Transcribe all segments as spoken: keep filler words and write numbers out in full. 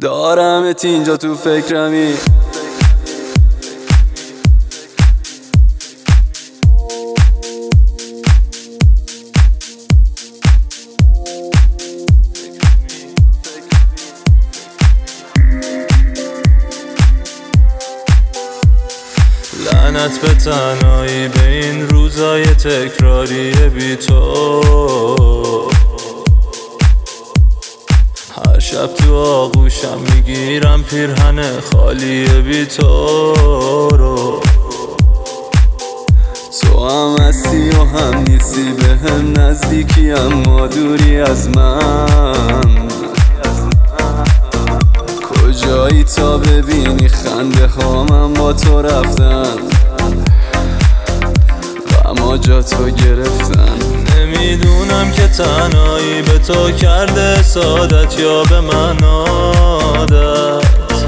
دارمت اینجا تو فکرمی. لعنت به تنهایی به این روزای تکراری بی تو. هر شب تو آغوشم میگیرم پیرهن خالی بی تو رو. تو هم هستی و هم نیستی، به هم نزدیکی اما دوری از من. کجایی تا ببینی خنده ها من با تو رفتن و اما جا تو گرفتن. نمیدونم که تنهایی به تو کرده سادت یا به من عادت.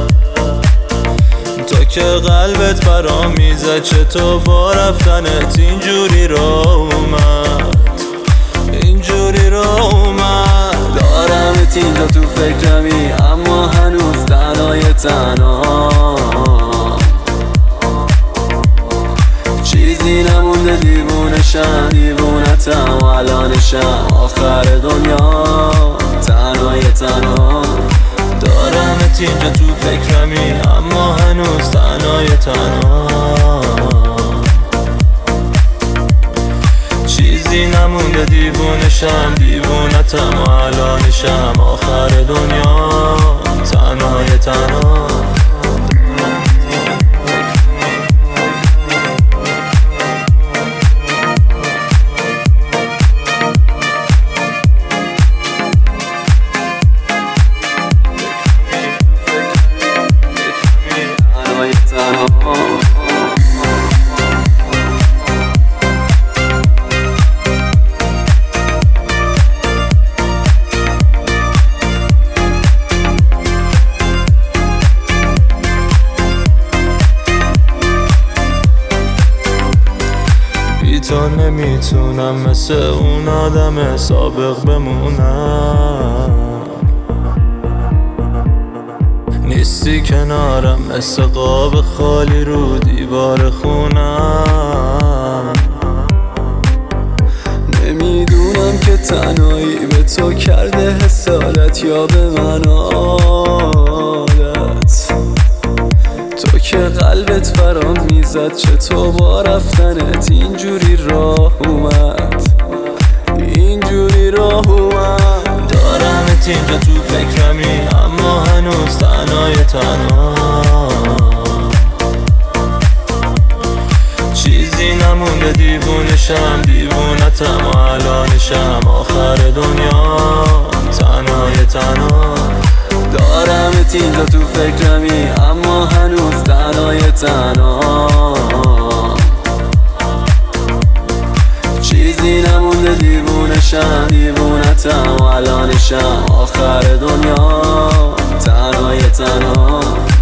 تو که قلبت برام میزد چطور با رفتنت اینجوری را اومد، اینجوری را اومد. دارمت اینجا تو فکرمی اما هنوز تنهای تنها. چیزی نمونده دیوونشم، دیوونتم و الانشم آخر دنیا. تنهای تنها دارمت اینجا تو فکرمی اما هنوز تنهای تنها. چیزی نمونده دیوونشم، دیوونتم و الانشم آخر دنیا. تنهای تنها تو نمیتونم مثل اون آدم سابق بمونم. نیستی کنارم مثل قاب خالی رو دیوار خونم. نمیدونم که تنهایی به تو کرده حسادت یا به من عادت. تو که قلبت برام میزد چطور با رفتنت اینجوری راه اومد، اینجوری راه اومد. دارمت اینجا تو فکرمی اما هنوز تنهای تنها. چیزی نمونده دیوونشم، دیوونتم و الانشم آخر دنیا. تنهای تنها دارمت اینجا تو فکرمی اما هنوز تنهای تنها. چیزی نمونده دیوونشم، دیوونتم و الانشم آخر دنیا. تنهای تنها